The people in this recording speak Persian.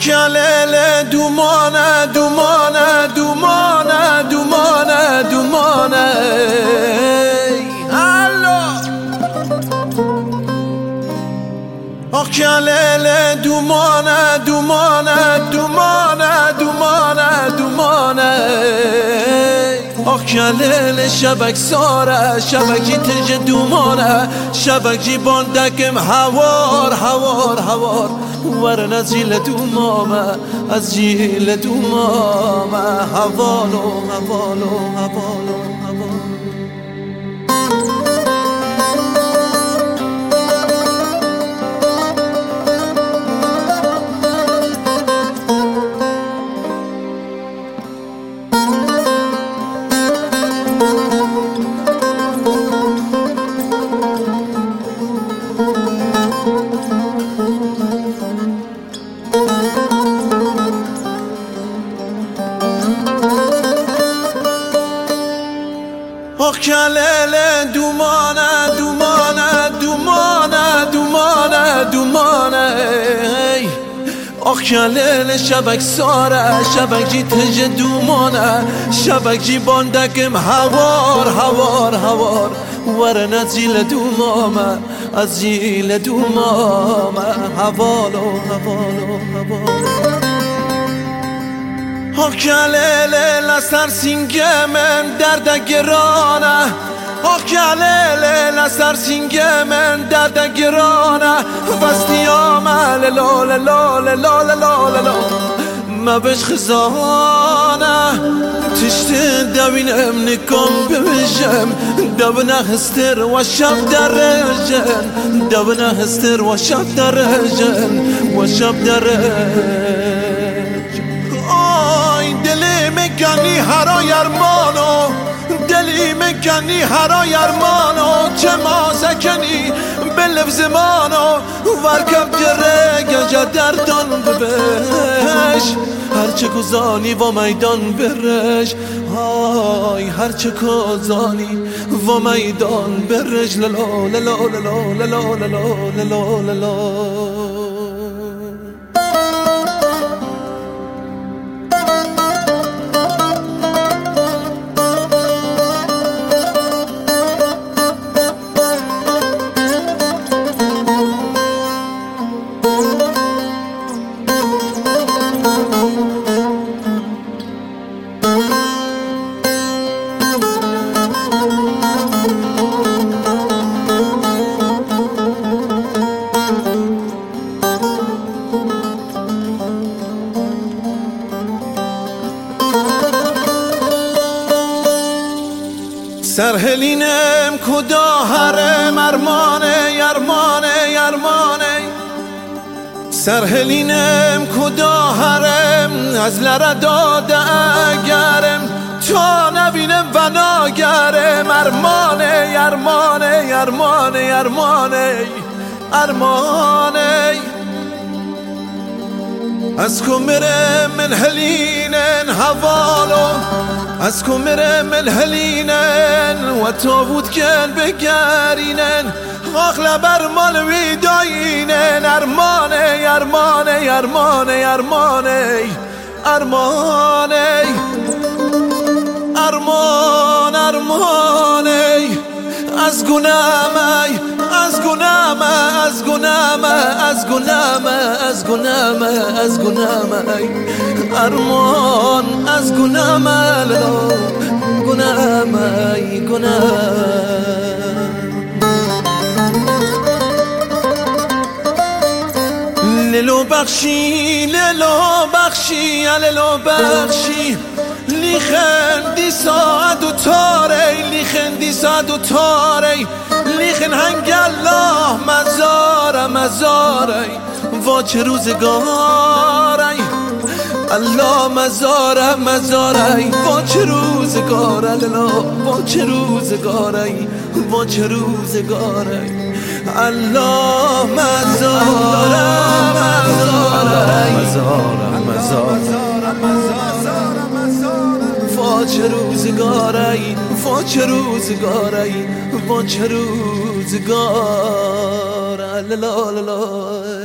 Lele dumane dumane dumane dumane dumane Allah Lele dumane dumane dumane dumane dumane Lele şebek sara şebekci tece dumane şebekci bondakim havar havar havar ورن از جیل دومامه از جیل دومامه حوالو حوالو حوالو حوالو Lele dumane dumane dumane dumane dumane Lele şebek sara şebekci tece dumane şebekci bondakim havar havar havar ورن از جیل دومامه از جیل دومامه حوالو حوالو حوالو Lele لسر سینگمن درد گرانه Lele لسر سینگمن درد گرانه وستیامه للا للا للا للا للا ما بش خزانه تشت دوینم نکم ببیشم دوونه هستر و شب درجن دوونه هستر و شب درجن و شب درجن دلی میکنی هرای ارمانو دلی میکنی هرای ارمانو چه ما سکنی به لفظ مانو ورکب جره گجا دردان ببش هرچه گذانی و میدان برش های هرچه گذانی و میدان برش للا للا للا للا للا للا للا سرهلینم کدا هرم ارمانه ارمانه ارمانه سرهلینم کدا هرم از لره داده اگرم تا نبینم و ناگرم ارمانه ارمانه ارمانه ارمانه ارمانه از کمرم الهلینن حوالو از کمرم الهلینن و تابوت کن بگرینن اغلب ارمان ویداینن ارمانه ارمانه ارمانه ارمانه ارمانه ارمان ارمانه از گنامه از گنامه از گنامه از گنامه از گنامه از گنامه ارمان از گنامه گنامه گنامه لیلو بخشی لیلو بخشی لیلو بخشی لیخندی ساعت و تاره لیخندی ساعت و تاره لیخن هنگ الله مزاره مزاره وا چه روزگاره الله مزاره مزاره وا چه روزگاره لالا وا چه روزگاره وا چه روزگاره الله مزاره مزاره مزاره مزاره وا چه روزگاره وا چه روزگاره وا چه روزگاره لالا لالا